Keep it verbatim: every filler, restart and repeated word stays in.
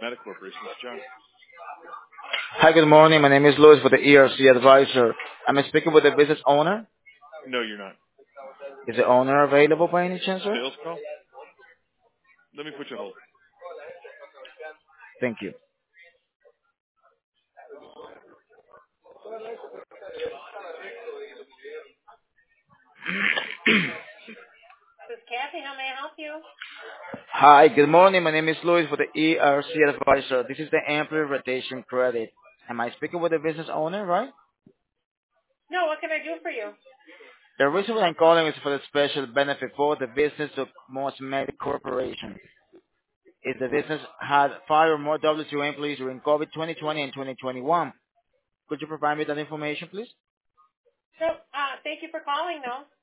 Medical Corporation. This is John. Hi, good morning. My name is Louis with the E R C Advisor. I'm speaking with the business owner. No, you're not. Is the owner available by any chance, sir? Sales call? Let me put you on hold. Thank you. This is Kathy. How may I help you? Hi, good morning. My name is Louis with the E R C Advisor. This is the Amplify Rotation Credit. Am I speaking with the business owner, right? No, what can I do for you? The reason why I'm calling is for the special benefit for the business of most Med Corporation. If the business had five or more W two employees during COVID twenty twenty and twenty twenty-one, could you provide me that information, please? So, uh, thank you for calling, though.